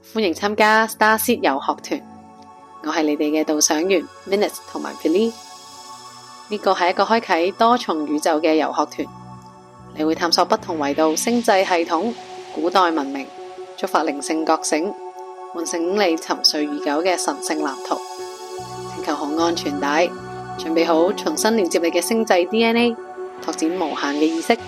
歡迎參加 Starseed 遊學團，我係你哋嘅導賞員 Minutes 同埋 Philly。呢個係一個開啟多重宇宙嘅遊學團，你會探索不同維度、星際系統、古代文明，觸發靈性覺醒，喚醒你沉睡已久嘅神聖藍圖。請求好安全帶，準備好重新連接你嘅星際 DNA， 拓展無限嘅意識。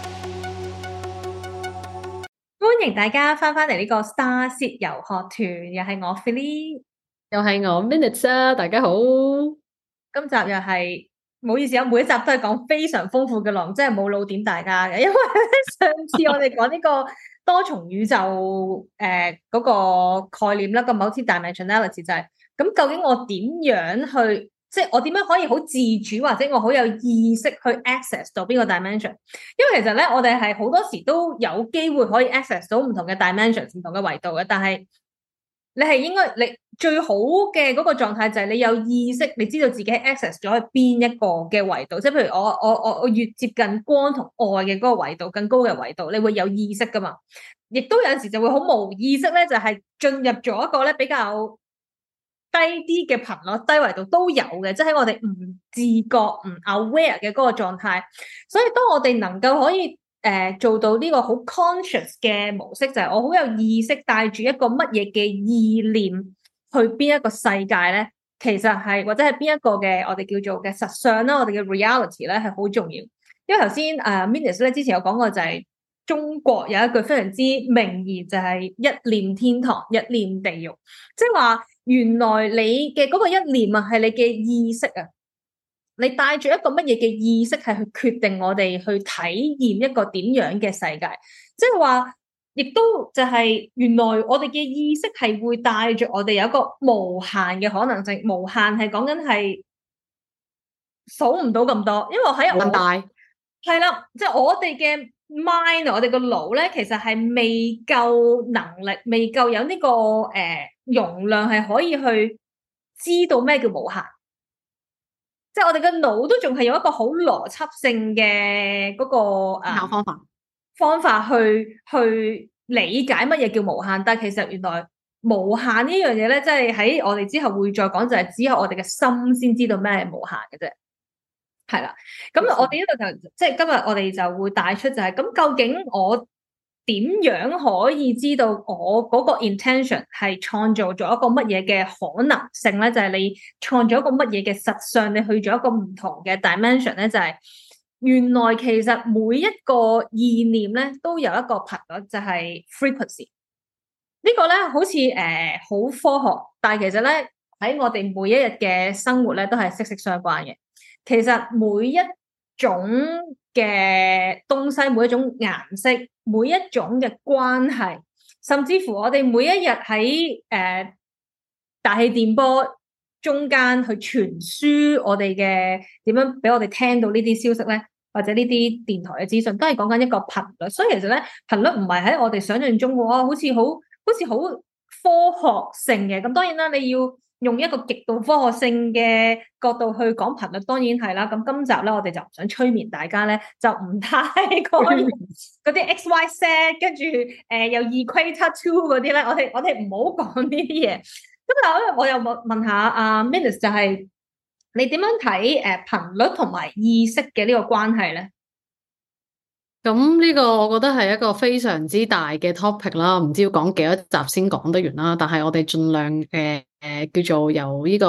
歡迎大家翻嚟呢個 Starseed 遊學團，又係我 Philly， 又係我 Minutes 啊！大家好， 今集又係唔好意思啊，每一集都係講非常豐富嘅內容，真係冇漏點大家嘅，因為上次我哋講呢個多重宇宙嗰個概念啦，個 multi-dimensionality 就係咁，究竟我點樣去？即係我點樣可以好自主，或者我好有意識去 access 到邊個 dimension？ 因為其實咧，我哋係好多時都有機會可以 access 到唔同嘅 dimensions、唔同嘅維度嘅。但係你係應該，你最好嘅嗰個狀態就係你有意識，你知道自己 access 咗去邊一個嘅維度。即係譬如我越接近光同愛嘅嗰個維度，更高嘅維度，你會有意識噶嘛？亦都有陣時就會好無意識咧，就係進入咗一個咧比較低啲嘅頻率、低維度都有嘅，即係喺我哋唔自覺、唔 aware 嘅嗰個狀態。所以當我哋能夠可以做到呢個好 conscious 嘅模式，就係我好有意識帶住一個乜嘢嘅意念去邊一個世界咧，其實係或者係邊一個嘅我哋叫做嘅實相啦，我哋嘅 reality 咧係好重要。因為頭先Minutes 咧之前有講過就係中國有一句非常之名言，就係一念天堂，一念地獄，即係話。原來你嘅嗰個一念啊，係你嘅意識啊，你帶住一個乜嘢嘅意識係去決定我哋去體驗一個點樣嘅世界，即係話，亦都就係原來我哋嘅意識係會帶住我哋有一個無限嘅可能性，無限係講緊係數唔到咁多，因為喺我大係啦，即係我哋嘅 mind， 我哋個腦咧，其實係未夠能力，未夠有呢個容量係可以去知道咩叫無限，即係我哋嘅腦都仲係有一個好邏輯性嘅嗰個方法去理解乜嘢叫無限，但係其實原來無限呢樣嘢咧，即係喺我哋之後會再講，就係只有我哋嘅心先知道咩係無限嘅啫。係啦，咁我哋呢度就即係今日我哋就會帶出就係咁，究竟我點樣可以知道我嗰個 intention 係創造咗一個乜嘢嘅可能性咧？就係你創造一個乜嘢嘅實相，你去咗一個唔同嘅 dimension 咧，就係原來其實每一個意念咧都有一個頻率，就係 frequency。呢個咧好似好科學，但係其實咧喺我哋每一日嘅生活咧都係息息相關嘅。其實每一種嘅東西，每一種顏色，每一種嘅關係，甚至乎我哋每一日喺大氣電波中間去傳輸我哋嘅點樣俾我哋聽到呢啲消息咧，或者呢啲電台嘅資訊，都係講緊一個頻率。所以其實咧，頻率唔係喺我哋想象中嘅話，好似好科學性嘅。咁當然啦，你要用一個極度科學性嘅角度去講頻率，當然係啦。咁今集咧，我哋就唔想催眠大家咧，就唔太講嗰啲 X Y Z， 跟住有 equator two 嗰啲咧，我哋唔好講呢啲嘢。咁但係咧，我又問下阿 Minutes， 就係你點樣睇頻率同埋意識嘅呢個關係咧？ 咁呢個我覺得係一個非常之大嘅 topic 啦，唔知要講幾多集先講得完啦。但係我哋盡量叫做由呢個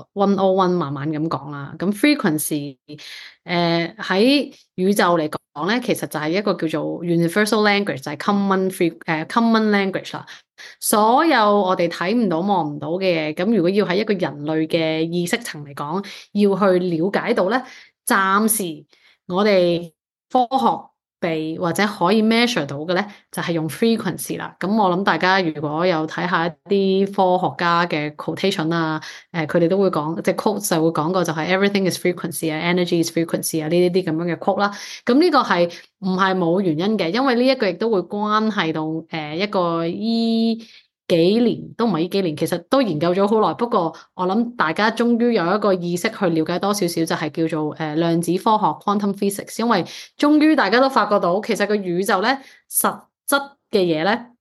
101慢慢咁講啦。咁 frequency 喺宇宙嚟講咧，其實就係一個叫做 universal language，就係 common language 啦。所有我哋睇唔到望唔到嘅嘢，咁如果要喺一個人類嘅意識層嚟講，要去了解到咧，暫時我哋科學或者可以 measure 到嘅咧，就係用 frequency 啦。咁我諗大家如果有睇下一啲科學家嘅 quotation 啊，佢哋都會講，即係 quote 就會講過就係 everything is frequency 啊，energy is frequency 啊，呢啲咁樣嘅 quote 啦。咁呢個係唔係冇原因嘅？因為呢一個亦都會關係到一個幾年都唔係呢幾年，其實都研究咗好耐。不過我諗大家終於有一個意識去了解多少少，就係叫做量子科學 （quantum physics）。因為終於大家都發覺到，其實個宇宙咧實質嘅嘢咧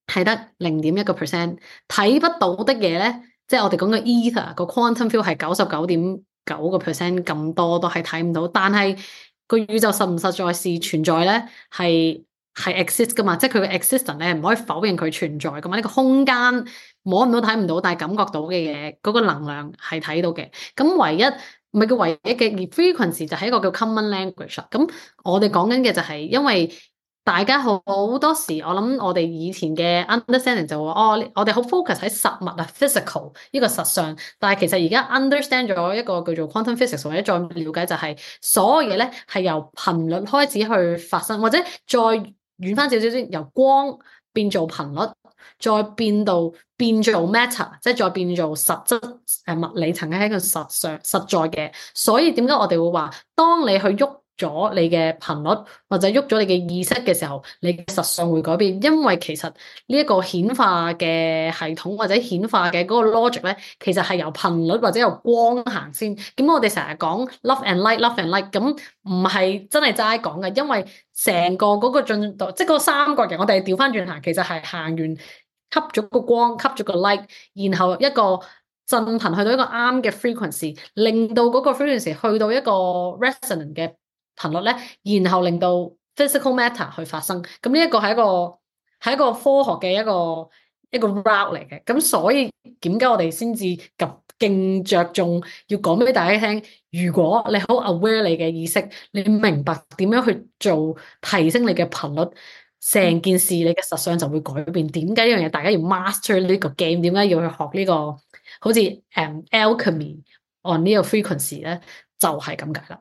係得0.1%，睇不到的嘢咧，即係我哋講嘅 ether 個 quantum field 係99.9%咁多都係睇唔到，但係個宇宙實唔實在是存在咧，係 exist 噶嘛，即係佢嘅 existence 咧唔可以否認佢存在噶嘛，呢個空間摸唔到睇唔到，但係感覺到嘅嘢嗰個能量係睇到嘅，咁唯一唔係叫唯一嘅，而 frequency 就係一個叫 common language 啦。咁我哋講緊嘅就係因為大家好多時，我諗我哋以前嘅 understanding 就話哦，我哋好 focus 喺實物啊 physical 呢個實相，但係其實而家 understand 咗一個叫做 quantum physics 或者再了解就係所有嘢咧係由頻率開始去發生，或者再遠翻少少先，由光變做頻率。再變做 matter，即係再變做實質物理層係一個實在嘅，所以點解我哋會話，當你去喐咗你嘅頻率或者喐咗你嘅意識嘅時候，你嘅實相會改變，因為其實呢一個顯化嘅系統或者顯化嘅嗰個 logic 咧，其實係由頻率或者由光行先。咁我哋成日講 love and light，love and light，咁唔係真係齋講嘅，因為成個嗰個進度，即係嗰個三角形，我哋調翻轉行，其實係行完。吸咗個光，吸咗個 light，然後一個振頻去到一個啱嘅 frequency，令到嗰個 frequency 去到一個 resonant 嘅頻率咧，然後令到 physical matter 去發生。咁呢一個係一個科學嘅一個 route 嚟嘅。咁所以點解我哋先至勁着重要講俾大家聽？如果你好 aware 你嘅意識，你明白點樣去做提升你嘅頻率。成件事你嘅實相就會改變。點解呢樣嘢大家要 master 呢個 game？點解要去學呢個好似alchemy on 呢個 frequency 咧？就係咁解啦。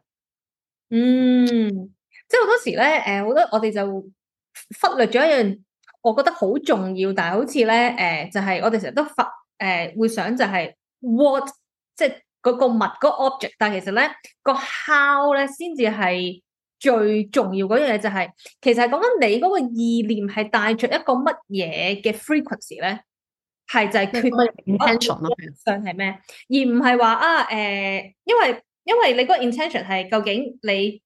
即係好多時咧，好多我哋就忽略咗一樣，我覺得好重要，但係好似咧，就係我哋成日都會想就係 what，即係嗰個物嗰個 object，但係其實咧個 how 咧先至係最重要嗰樣嘢，就係其實係講緊你嗰個意念係帶着一個乜嘢嘅 frequency 咧，係就係決定 intention 咯， 上係咩，而唔係話因為你嗰個 intention 係究竟你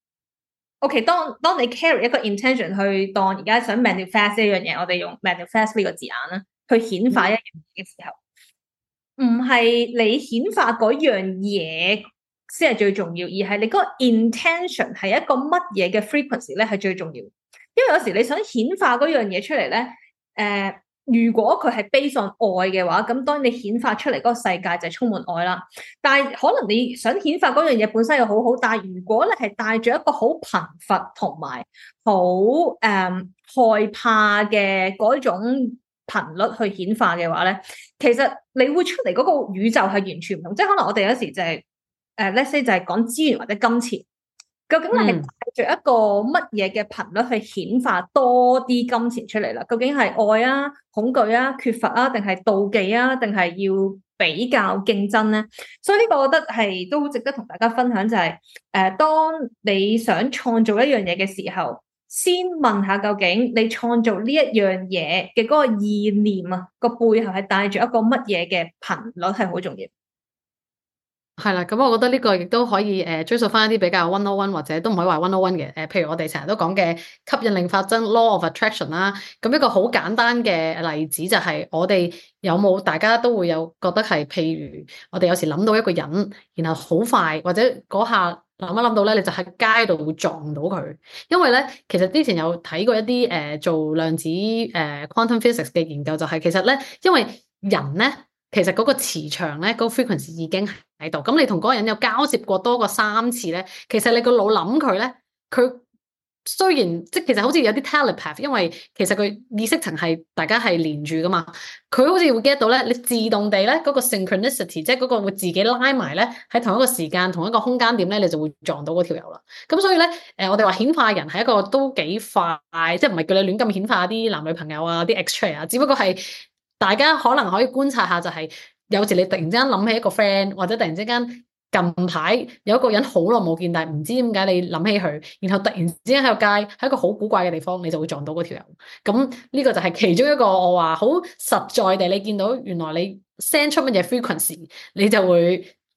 OK，當你 carry 一個 intention 去當而家想 manifest 一樣嘢，我哋用 manifest 呢個字眼啦，去顯化一樣嘢嘅時候，唔係你顯化嗰樣嘢先係最重要，而係你嗰個 intention 係一個乜嘢嘅 frequency 咧係最重要。因為有時你想顯化嗰樣嘢出嚟咧，如果佢係 based on 愛嘅話，咁當然你顯化出嚟嗰個世界就係充滿愛啦。但係可能你想顯化嗰樣嘢本身又好好，但係如果你係帶住一個好貧乏同埋好害怕嘅嗰種頻率去顯化嘅話咧，其實你會出嚟嗰個宇宙係完全唔同。即係可能我哋有時就係let's say 就係講資源或者金錢。究竟你係帶住一個乜嘢嘅頻率去顯化多啲金錢出嚟啦？究竟係愛啊、恐懼啊、缺乏啊，定係妒忌啊，定係要比較競爭咧？所以呢個我覺得係都好值得同大家分享，就係當你想創造一樣嘢嘅時候，先問下究竟你創造呢一樣嘢嘅嗰個意念啊，個背後係帶住一個乜嘢嘅頻率係好重要。 係啦，咁我覺得呢個亦都可以追溯翻一啲比較 101或者都唔可以話101嘅譬如我哋成日都講嘅吸引力法則 law of attraction 啦。咁一個好簡單嘅例子就係我哋有冇大家都會有覺得係，譬如我哋有時諗到一個人，然後好快或者嗰下諗一諗到咧，你就喺街度會撞到佢。因為咧，其實之前有睇過一啲做量子quantum physics 嘅研究，就係其實咧，因為人咧。其實嗰個磁場咧，嗰個 frequency 已經喺度。咁你同嗰個人有交接過多過3次咧，其實你個腦諗佢咧，佢雖然即係其實好似有啲 telepath，因為其實佢意識層係大家係連住噶嘛，佢好似會 get 到咧，你自動地咧嗰個 synchronicity，即係嗰個會自己拉埋咧喺同一個時間、同一個空間點咧，你就會撞到嗰條友啦。咁所以咧，我哋話顯化人係一個都幾快，即係唔係叫你亂咁顯化啲男女朋友啊、啲 X-ray 啊，只不過係。大家可能可以觀察下，就係有時你突然之間諗起一個 friend，或者突然之間近排有一個人好耐冇見，但係唔知點解你諗起佢，然後突然之間喺個街，喺一個好古怪嘅地方，你就會撞到嗰條友。咁呢個就係其中一個我話好實在地，你見到原來你 send 出乜嘢 frequency，你就會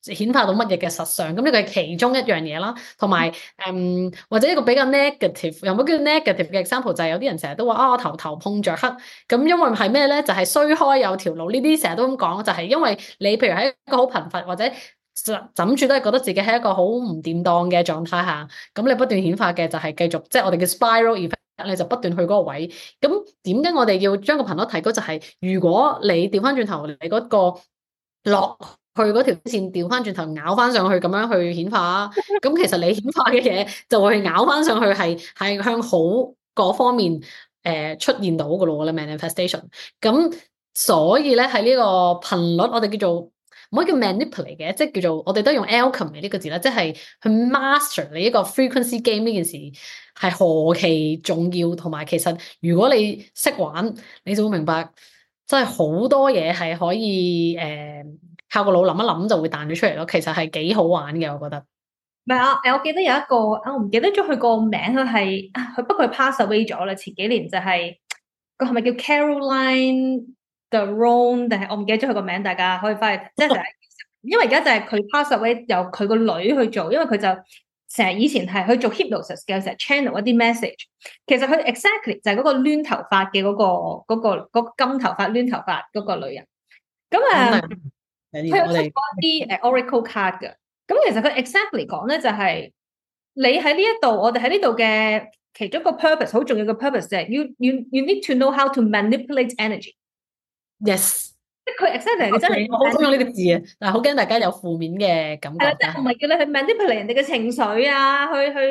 顯化到乜嘢嘅實相，咁呢個係其中一樣嘢啦。同埋或者一個比較 negative，又冇叫 negative 嘅 example，就係有啲人成日都話啊，我頭碰着黑，咁因為係咩咧？就係衰開有條路，呢啲成日都咁講，就係因為你譬如喺一個好貧乏或者枕住都係覺得自己喺一個好唔掂當嘅狀態下，咁你不斷顯化嘅就係繼續，即係我哋嘅 spiral effect，你就不斷去嗰個位。咁點解我哋要將個頻率提高？就係如果你調翻轉頭，你嗰個落去嗰條線調翻轉頭咬翻上去咁樣去顯化，咁其實你顯化嘅嘢就會咬翻上去係向好嗰方面出現到嘅咯，咧 manifestation。咁所以咧喺呢個頻率，我哋叫做唔可以叫 manipulate 嘅，即係叫做我哋都用 alchemy 呢個字啦，即係去 master 你呢個 frequency game 呢件事係何其重要，同埋其實如果你識玩，你就會明白。真係好多嘢係可以靠個腦諗一諗就會彈咗出嚟咯，其實係幾好玩嘅，我覺得。 唔係啊，我記得有一個我唔記得咗佢個名，佢係佢不過佢 pass away 咗啦。前幾年就係個係咪叫 Caroline Theron 定係我唔記得咗佢個名，大家可以翻去即係因為而家就係佢 pass away 由佢個女去做，因為佢就成日以前係去做 hypnosis 嘅，成日 channel 一啲 message。其實佢 exactly 就係嗰個攣頭髮嘅嗰個金頭髮攣頭髮嗰個女人。咁佢有出過一啲oracle card 嘅。咁其實佢 exactly 講咧就係你喺呢一度，我哋喺呢度嘅其中一個 purpose 好重要嘅 purpose 就係 you need to know how to manipulate energy。 Yes。 即係佢 exactly 真係我好中意呢啲字啊，但係好驚大家有負面嘅感覺。 係啦，即係唔係叫你去 manipulate 人哋嘅情緒啊，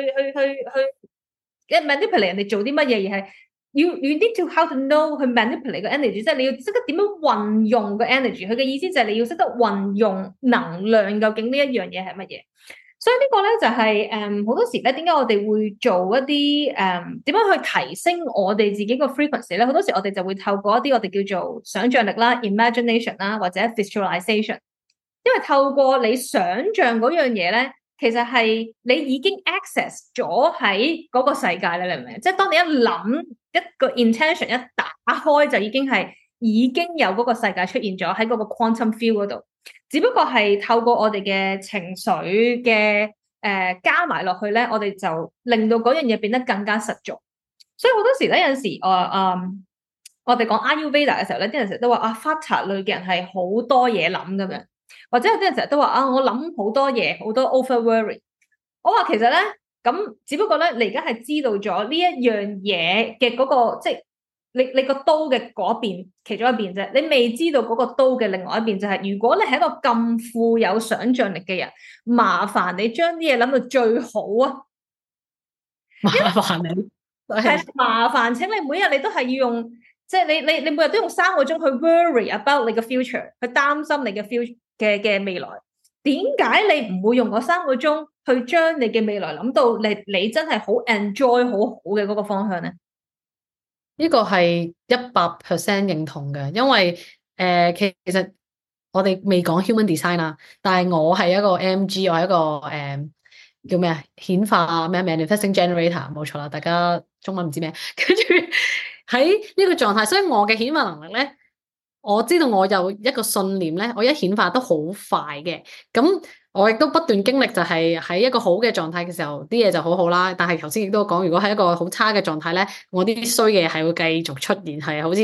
去 manipulate 人哋做啲乜嘢，而係you need to how to know 去 manipulate 個 energy， 即係你要識得點樣運用個 energy。佢嘅意思就係你要識得運用能量，究竟呢一樣嘢係乜嘢？所以呢個咧就係好多時咧，點解我哋會做一啲點樣去提升我哋自己個 frequency 咧？好多時我哋就會透過一啲我哋叫做想像力啦、imagination 啦，或者 visualization。因為透過你想像嗰樣嘢咧，其實係你已經 access 咗喺嗰個世界咧，你明唔明？即係當你一諗一個 intention 一打開，就已經有嗰個世界出現咗喺嗰個 quantum field 嗰度。只不過係透過我哋嘅情緒嘅加埋落去咧，我哋就令到嗰樣嘢變得更加實在。所以好多時咧，有陣時我哋講 Ayurveda 嘅時候咧，啲人成日都話啊 Vata 類嘅人係好多嘢諗咁樣，或者有啲人成日都話啊，我諗好多嘢，好多 over worry。我話其實咧，咁只不過咧，你而家係知道咗呢一樣嘢嘅嗰個即係。你個刀嘅嗰邊其中一邊啫，你未知道嗰個刀嘅另外一邊就係，如果你係一個咁富有想像力嘅人，麻煩你將啲嘢諗到最好啊！ 麻煩你係麻煩請你每日你都係要用，即係你每日都用3個鐘去 worry about 你嘅 future，去擔心你嘅 future 嘅未來。點解你唔會用嗰3個鐘去將你嘅未來諗到你真係好 enjoy 好好嘅嗰個方向咧？ 呢個係100% 認同嘅，因為其實我哋未講 human design 啦，但係我係一個 MG，我係一個叫咩啊？顯化咩 manifesting generator，冇錯啦，大家中文唔知咩，跟住喺呢個狀態，所以我嘅顯化能力咧，我知道我有一個信念咧，我一顯化都好快嘅，咁。我亦都不斷經歷，就係喺一個好嘅狀態嘅時候，啲嘢就好好啦。但係頭先亦都講，如果喺一個好差嘅狀態咧，我啲衰嘢係會繼續出現，係好似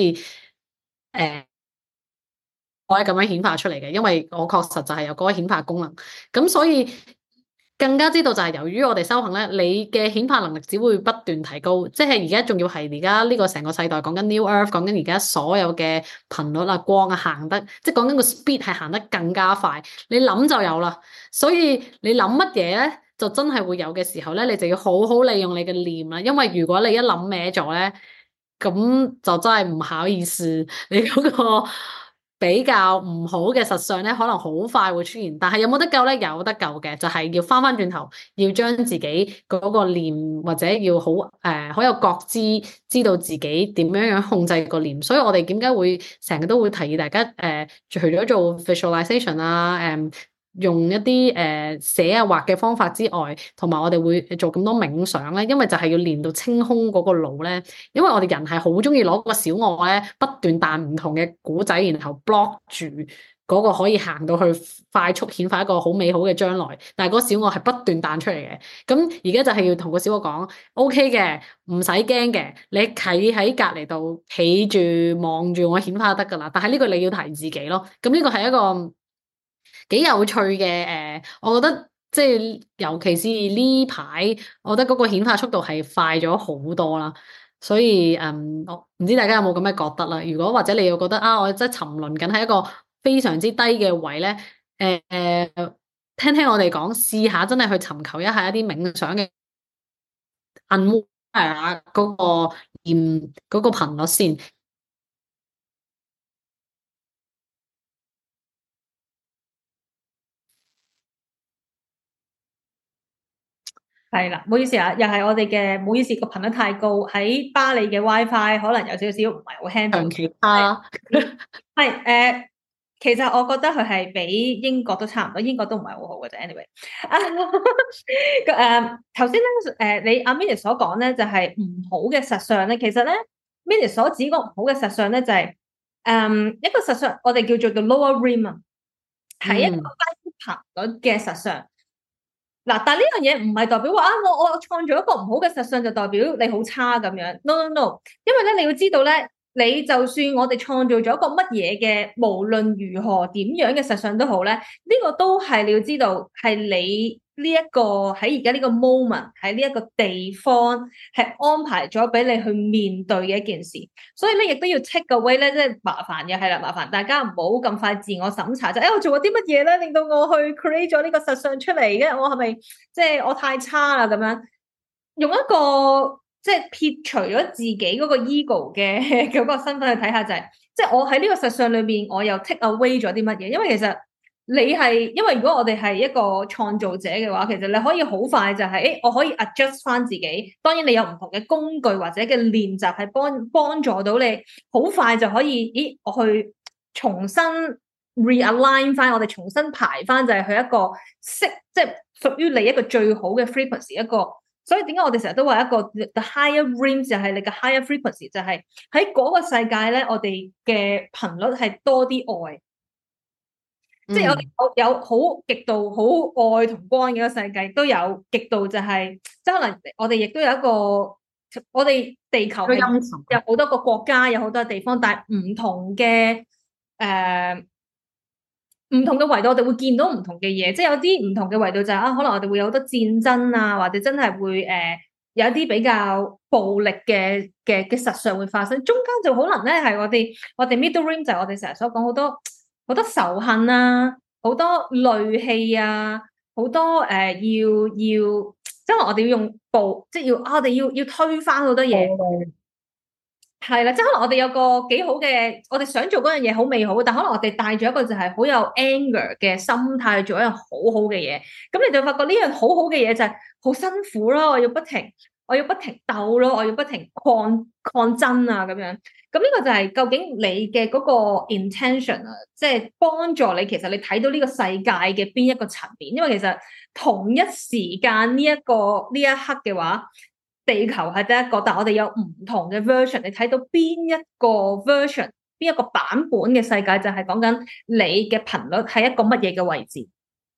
我係咁樣顯化出嚟嘅。因為我確實就係有嗰個顯化功能，咁所以更加知道就係由於我哋修行咧，你嘅顯化能力只會不斷提高。即係而家仲要係而家呢個成個世代講緊 New Earth，講緊而家所有嘅頻率啊、光啊行得，即係講緊個 speed 係行得更加快。你諗就有啦，所以你諗乜嘢咧，就真係會有嘅時候咧，你就要好好利用你嘅念啦。因為如果你一諗歪咗咧，咁就真係唔好意思，你嗰個比較唔好嘅實相咧，可能好快會出現。但係有冇得救咧？有得救嘅，就係要翻翻轉頭，要將自己嗰個念或者要好好有覺知，知道自己點樣樣控制個念。所以我哋點解會成日都會提議大家除咗做 visualization 啊，用一啲寫啊畫嘅方法之外，同埋我哋會做咁多冥想咧，因為就係要練到清空嗰個腦咧。因為我哋人係好中意攞個小我咧，不斷彈唔同嘅古仔，然後 block 住嗰個可以行到去快速顯化一個好美好嘅將來，但係嗰個小我係不斷彈出嚟嘅。咁而家就係要同個小我講，OK 嘅，唔使驚嘅，你企喺隔離度企住望住我顯化就得㗎啦。但係呢個你要提自己咯。咁呢個係一個幾有趣嘅我覺得即係尤其是呢排，我覺得嗰個顯化速度係快咗好多啦。所以我唔知大家有冇咁嘅覺得啦。如果或者你又覺得啊，我真係沉淪緊喺一個非常之低嘅位咧，聽聽我哋講，試下真係去尋求一下一啲冥想嘅 unwind 下嗰個念嗰個頻率先。 係啦，唔好意思啊，又係我哋嘅，唔好意思，個頻率太高，喺巴黎嘅 WiFi 可能有少少唔係好 handle。 長期差係其實我覺得佢係比英國都差唔多，英國都唔係好好嘅啫。anyway，頭先咧你阿 Minnie 所講咧就係唔好嘅實相咧，其實咧 Minnie 所指個唔好嘅實相咧就係一個實相，我哋叫做 lower rim 啊，係一個低頻率嘅實相。嗱，但係呢樣嘢唔係代表話啊，我創造一個唔好嘅實相就代表你好差咁樣。No no no，因為咧你要知道咧，你就算我哋創造咗一個乜嘢嘅，無論如何點樣嘅實相都好咧，呢個都係你要知道係你呢一個喺而家呢個 moment 喺呢一個地方係安排咗俾你去面對嘅一件事。所以咧亦都要 take away 咧，即係麻煩嘅係啦，麻煩大家唔好咁快自我審查，就我做過啲乜嘢咧，令到我去 create 咗呢個實相出嚟嘅，我係咪即係我太差啦咁樣？用一個即係撇除咗自己嗰個 ego 嘅嗰個身份去睇下，就係即係我喺呢個實相裏邊，我又 take away 咗啲乜嘢？因為其實你係因為如果我哋係一個創造者嘅話，其實你可以好快就係我可以 adjust 翻自己。當然你有唔同嘅工具或者嘅練習係幫助到你，好快就可以我去重新 realign 翻，我哋重新排翻就係去一個即係屬於你一個最好嘅 frequency 一個。所以點解我哋成日都話一個 the higher rim 就係你嘅 higher frequency， 就係喺嗰個世界咧，我哋嘅頻率係多啲愛。即係我哋有好極度好愛同光嘅一個世界，都有極度就係、即係可能我哋亦都有一個，我哋地球係有好多個國家，有好多地方，但係唔同嘅唔同嘅維度，我哋會見到唔同嘅嘢。即係有啲唔同嘅維度就係、可能我哋會有好多戰爭啊，或者真係會有一啲比較暴力嘅實相會發生。中間就可能咧係我哋 middle rim 就係我哋成日所講好多仇恨啊，好多戾氣啊，好多即係我哋要用即係我哋要推翻好多嘢。係啦，即係可能我哋有個幾好嘅，我哋想做嗰樣嘢好美好，但可能我哋帶咗一個就係好有 anger 嘅心態去做一樣好好嘅嘢，咁你就發覺呢樣好好嘅嘢就係好辛苦咯，我要不停鬥咯，我要不停抗爭啊咁樣。咁呢個就係究竟你嘅嗰個 intention 啊，即係幫助你其實你睇到呢個世界嘅邊一個層面，因為其實同一時間呢一刻嘅話，地球係得一個，但我哋有唔同嘅 version， 你睇到邊一個 version， 邊一個版本嘅世界就係講緊你嘅頻率係一個乜嘢嘅位置。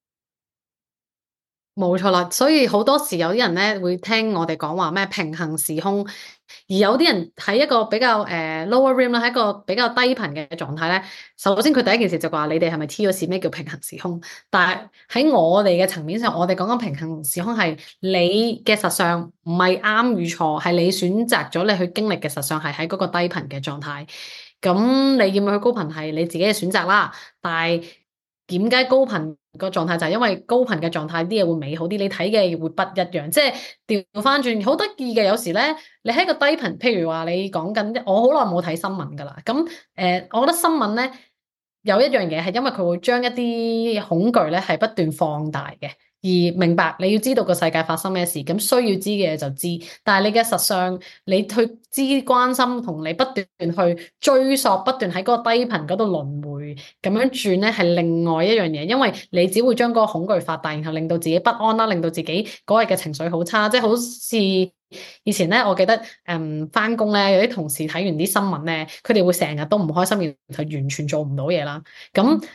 冇錯啦，所以好多時有啲人咧會聽我哋講話咩平衡時空，而有啲人喺一個比較lower rim 啦，喺一個比較低頻嘅狀態咧。首先佢第一件事就話你哋係咪黐咗線？咩叫平衡時空？但係喺我哋嘅層面上，我哋講緊平衡時空係你嘅實相，唔係啱與錯，係你選擇咗你去經歷嘅實相係喺嗰個低頻嘅狀態。咁你要唔要去高頻係你自己嘅選擇啦，但係點解高頻個狀態就係因為高頻嘅狀態啲嘢會美好啲，你睇嘅會不一樣。即係調翻轉好得意嘅，有時咧你喺個低頻，譬如話你講緊，我好耐冇睇新聞噶啦。咁我覺得新聞咧有一樣嘢係因為佢會將一啲恐懼咧係不斷放大嘅。而明白你要知道個世界發生咩事，咁需要知嘅嘢就知，但係你嘅實相，你去知關心同你不斷去追溯，不斷喺嗰個低頻嗰度輪迴咁樣轉咧，係另外一樣嘢，因為你只會將嗰個恐懼發大，然後令到自己不安啦，令到自己嗰日嘅情緒好差，即係好似以前咧，我記得返工咧，有啲同事睇完啲新聞咧，佢哋會成日都唔開心，然後完全做唔到嘢啦，咁。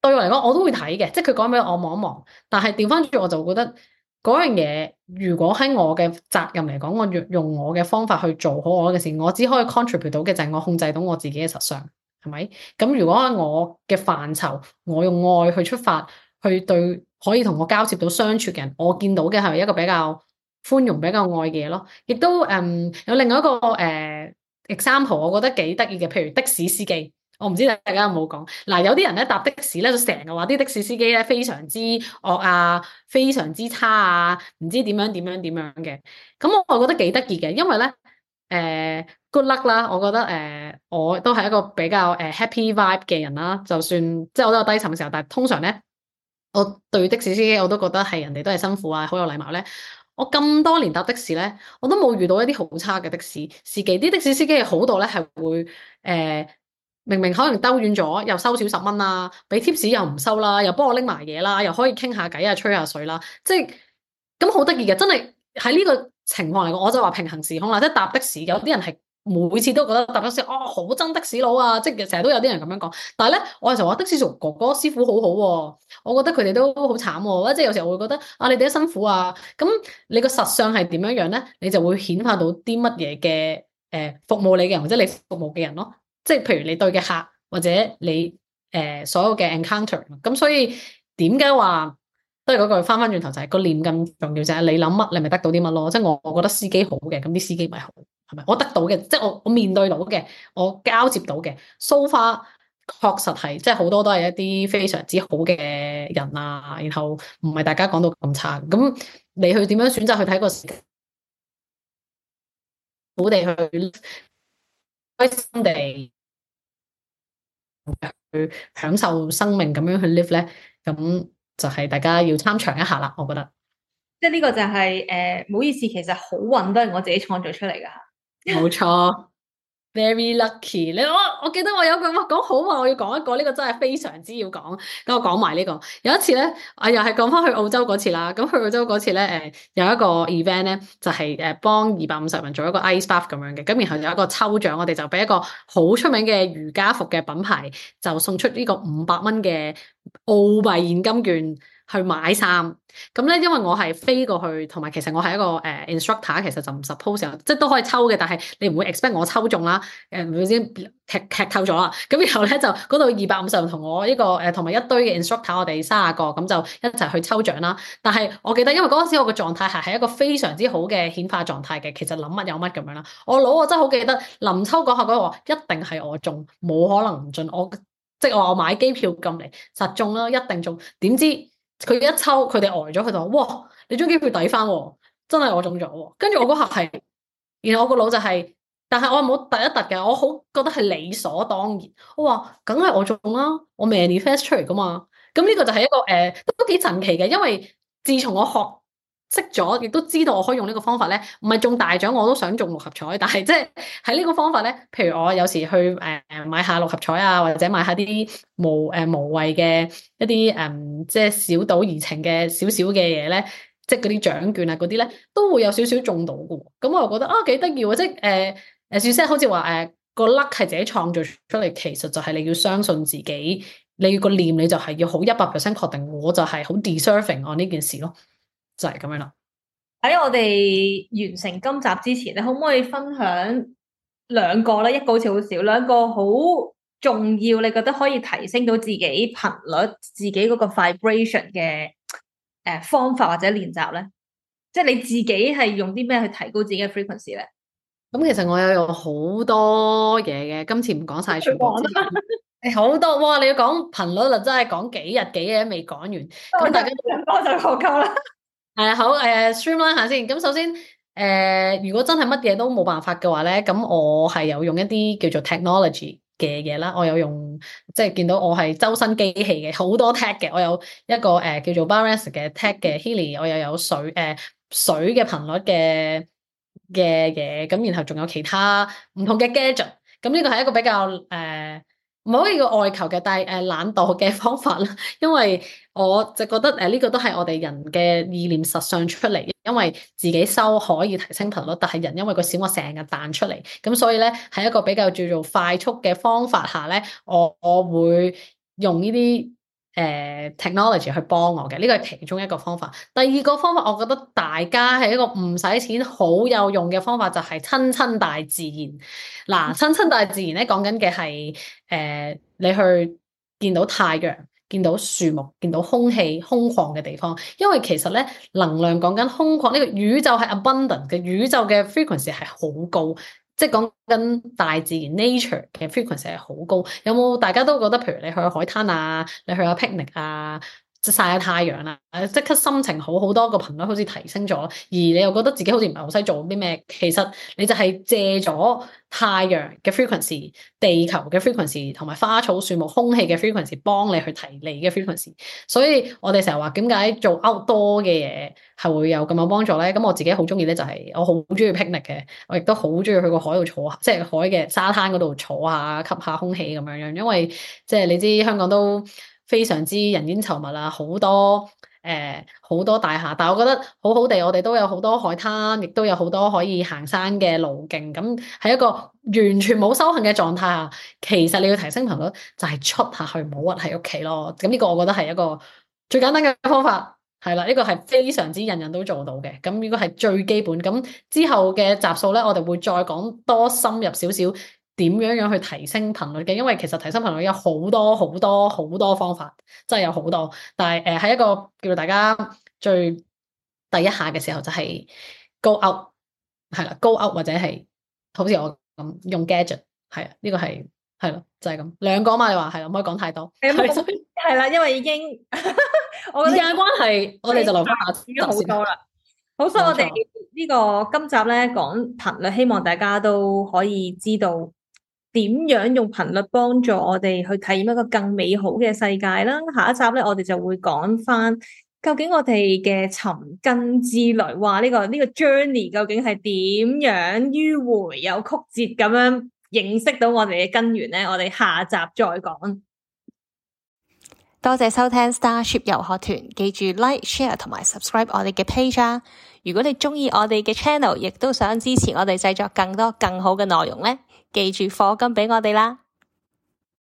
對我嚟講，我都會睇嘅，即係佢講俾我望一望。但係調翻轉，我就覺得嗰樣嘢，如果喺我嘅責任嚟講，我用我嘅方法去做好我嘅事，我只可以 contribute 到嘅就係我控制到我自己嘅實相，係咪？咁如果喺我嘅範疇，我用愛去出發，去對可以同我交接到相處嘅人，我見到嘅係一個比較寬容、比較愛嘅嘢咯。亦都有另外一個example，我覺得幾得意嘅，譬如的士司機。我唔知大家有冇講嗱，有啲人咧搭的士咧，就成日話啲的士司機咧非常之惡啊，非常之差啊，唔知點樣點樣點樣嘅。咁我覺得幾得意嘅，因為咧good luck 啦，我覺得我都係一個比較happy vibe 嘅人啦。就算即係我都有低沉嘅時候，但係通常咧，我對的士司機我都覺得係人哋都係辛苦啊，好有禮貌咧。我咁多年搭的士咧，我都冇遇到一啲好差嘅的士司機。啲的士司機係好到咧係會明明可能兜遠咗，又收少10蚊啦，俾 tips 又唔收啦，又幫我拎埋嘢啦，又可以傾下偈啊，吹下水啦，即係咁好得意嘅，真係喺呢個情況嚟講，我就話平衡時空啦，即係搭的士，有啲人係每次都覺得搭的士好憎的士佬啊，即係成日都有啲人咁樣講，但係咧我就話的士做哥哥師傅好好喎，我覺得佢哋都好慘喎，即係有時候我會覺得你哋都辛苦啊，咁你個實相係點樣樣咧，你就會顯化到啲乜嘢嘅服務你嘅人或者你服務嘅人咯。即係譬如你對嘅客或者你所有嘅 encounter，咁所以點解話都係嗰句翻轉頭就係個念咁重要就係你諗乜你咪得到啲乜咯，即係我覺得司機好嘅，咁啲司機咪好係咪？我得到嘅即係我面對到嘅，我交接到嘅，so far 確實係即係好多都係一啲非常之好嘅人啊，然後唔係大家講到咁差，咁你去點樣選擇去睇個時間，好地去開心地去享受生命咁樣去 live 咧，咁就係大家要參詳一下啦，我覺得。 即係呢個就係唔好意思，其實好運都係我自己創造出嚟㗎。 冇錯，very lucky。我記得我有句話講好話，我要講一個，呢個真係非常之要講。咁我講埋呢個。有一次咧，又係講翻去澳洲嗰次啦。咁去澳洲嗰次咧，有一個 event 咧，就係幫250人做一個 ice bath 咁樣嘅。咁然後有一個抽獎，我哋就俾一個好出名嘅瑜伽服嘅品牌，就送出呢個500蚊嘅澳幣現金券。去買衫，咁咧因為我係飛過去，同埋其實我係一個instructor，其實就唔 suppose 有，即係都可以抽嘅，但係你唔會 expect 我抽中啦，唔知劇透咗啦，咁然後咧就嗰度250人同我呢個同埋一堆嘅 instructor，我哋30個咁就一齊去抽獎啦。但係我記得因為嗰陣時我個狀態係一個非常之好嘅顯化狀態嘅，其實諗乜有乜咁樣啦。我真係好記得臨抽嗰下嗰個一定係我中，冇可能唔中。即係我買機票咁嚟實中啦，一定中。點知？佢一抽，佢哋呆咗，佢就話：哇！你張機票抵翻喎，真係我中咗喎。跟住我嗰下係，然後我個腦就係，但係我冇突一突嘅，我好覺得係理所當然。我話：梗係我中啦，我 manifest 出嚟噶嘛。咁呢個就係一個都幾神奇嘅，因為自從我識咗，亦都知道我可以用呢個方法咧，唔係中大獎我都想中六合彩，但係即係喺呢個方法咧，譬如我有時去買下六合彩啊，或者買下啲無謂嘅一啲即係小賭怡情嘅少少嘅嘢咧，即係嗰啲獎券啊嗰啲咧，都會有少少中到嘅。咁我又覺得幾得意喎，即係小 set 好似話個 luck 係自己創造出嚟，其實就係你要相信自己，你個念你就係要好100% 確定，我就係好 deserving on 呢件事咯。就係咁樣啦。 喺我哋完成今集之前，你可唔可以分享兩個咧？一個好似好少，兩個好重要，你覺得可以提升到自己頻率、自己嗰個 vibration 嘅方法或者練習咧？即係你自己係用啲咩去提高自己嘅 frequency 咧？ 咁其實我有用好多嘢嘅，今次唔講晒全部。好多哇！你要講頻率啦，真係講幾日幾夜都未講完。咁大家兩個就夠夠啦。 好streamline 下先。咁首先如果真係乜嘢都冇辦法嘅話咧，咁我係有用一啲叫做 technology 嘅嘢啦。我有用即係見到我係周身機器嘅，好多 tech 嘅。我有一個叫做 Balance 嘅 tech 嘅 Healy，我又有水水嘅頻率嘅嘢。咁然後仲有其他唔同嘅 gadget。咁呢個係一個比較唔可以個外求嘅，但係懶惰嘅方法啦。因為我就覺得呢個都係我哋人嘅意念實相出嚟，因為自己收可以提升頻率，但係人因為個小我成日彈出嚟，咁所以咧係一個比較叫做快速嘅方法下咧，我會用呢啲 technology 去幫我嘅，呢個係其中一個方法。第二個方法，我覺得大家係一個唔使錢好有用嘅方法，就係親大自然。嗱，親大自然咧，講緊嘅係你去見到太陽、見到樹木、見到空氣空曠嘅地方。因為其實咧，能量講緊空曠，呢個宇宙係 abundant 嘅，宇宙嘅 frequency 係好高。即係講緊大自然 nature 嘅 frequency 係好高，有冇大家都覺得，譬如你去海灘啊，你去下 picnic 啊，即係曬下太陽啊，即刻心情好多個頻率好似提升咗，而你又覺得自己好似唔係好使做啲咩，其實你就係借咗太陽嘅 frequency、地球嘅 frequency 同埋花草樹木、空氣嘅 frequency 幫你去提你嘅 frequency。所以我哋成日話點解做 outdoor 嘅嘢係會有咁有幫助咧？咁我自己好中意咧，就係我好中意 picnic 嘅，我亦都好中意去個海度坐下，即係海嘅沙灘嗰度坐下，吸下空氣咁樣樣。因為即係你知香港都非常之人煙稠密啊，好多大廈，但係我覺得好好地，我哋都有好多海灘，亦都有好多可以行山嘅路徑。咁喺一個完全冇修行嘅狀態下，其實你要提升頻率，就係出下去，唔好屈喺屋企咯。咁呢個我覺得係一個最簡單嘅方法，係啦，呢個係非常之人人都做到嘅。咁呢個係最基本。咁之後嘅集數咧，我哋會再講多深入少少。點樣去提升頻率嘅？因為其實提升頻率有好多方法，真係有好多。但係喺一個叫做大家最第一下嘅時候，就係 go out 係啦，go out 或者係好似我咁用 gadget 係啊，呢個係咯，就係咁兩個嘛。你話係啦，唔可以講太多。 係啦，因為已經我時間關係，我哋就留翻下已經好多啦。好，所以我哋呢個今集咧講頻率，希望大家都可以知道點樣用頻率幫助我哋去體驗一個更美好嘅世界啦。下一集咧，我哋就會講翻究竟我哋嘅尋根之旅，話呢個 journey 究竟係點樣迂迴有曲折咁樣認識到我哋嘅根源咧？我哋下集再講。 多謝收聽 Starship 遊學團，記住 like、share 同埋 subscribe 我哋嘅 page 啊！如果你鍾意我哋嘅 channel，亦都想支持我哋製作更多更好嘅內容咧，記住課金俾我哋啦！